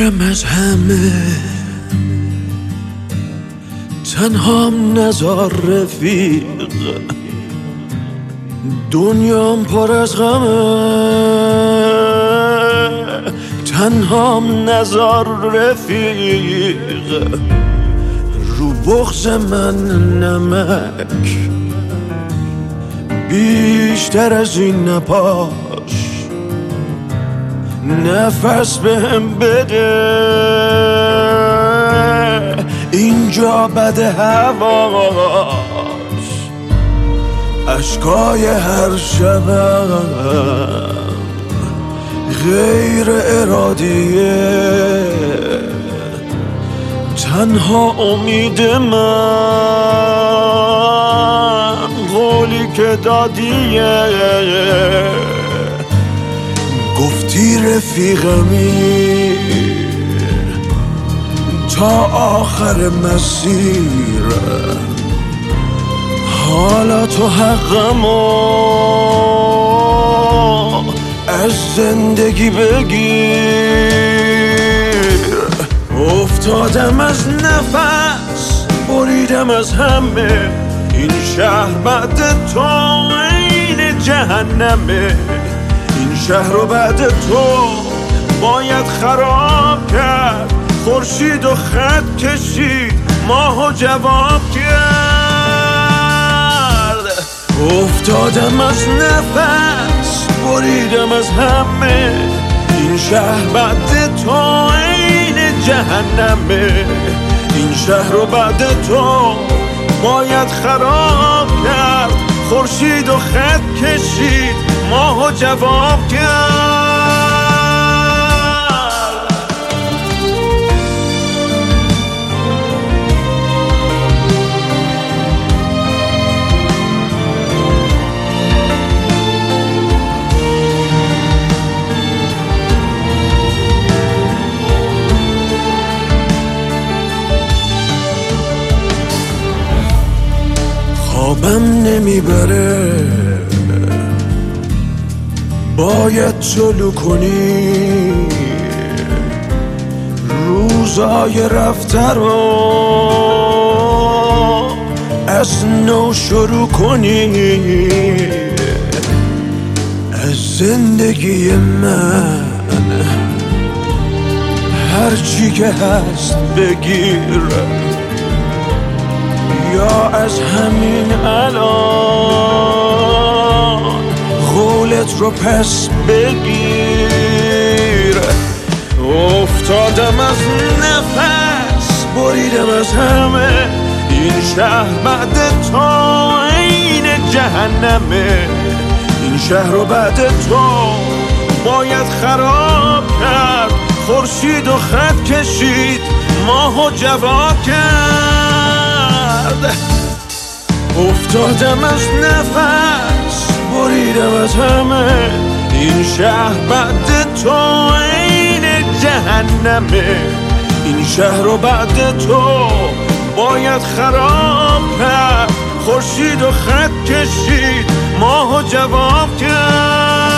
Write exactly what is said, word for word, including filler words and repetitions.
بریدم از همه، تنهام نزار رفیق، دنیام پر از غمه، تنهام نزار رفیق، رو بغض من نمک بیشتر از این نپاش، نفس بهم بده، اینجا بده هواش، اشکای هر شبم غیر ارادیه، تنها امید من قولی که دادیه، گفتی رفیقمی تا آخر مسیر، حالا تو حقمو از زندگی بگیر. افتادم از نفس، بریدم از همه، این شهر بعد تو عین جهنمه، این شهر رو بعد تو باید خراب کرد، خورشید و خط کشید، ماهو جواب کرد. افتادم از نفس، بریدم از همه، این شهر بعد تو عین جهنمه، این شهر رو بعد تو باید خراب کرد، خورشید و خط کشید، ماهو جواب کرد. خوابم نمیبره، باید طلوع کنی، روزای رفته رو از نو شروع کنی، از زندگی من هرچی که هست بگیر، یا از همین الان قولت رو پس بگیر. افتادم از نفس، بریدم از همه، این شهر بعد تو عین جهنمه، این شهر رو بعد تو باید خراب کرد، خورشید و خط کشید، ماهو جواب کرد. افتادم از نفس، بریدم از همه، این شهر بعد تو عین جهنمه، این شهر رو بعد تو باید خراب کرد، خورشید و خط کشید، ماهو جواب کرد.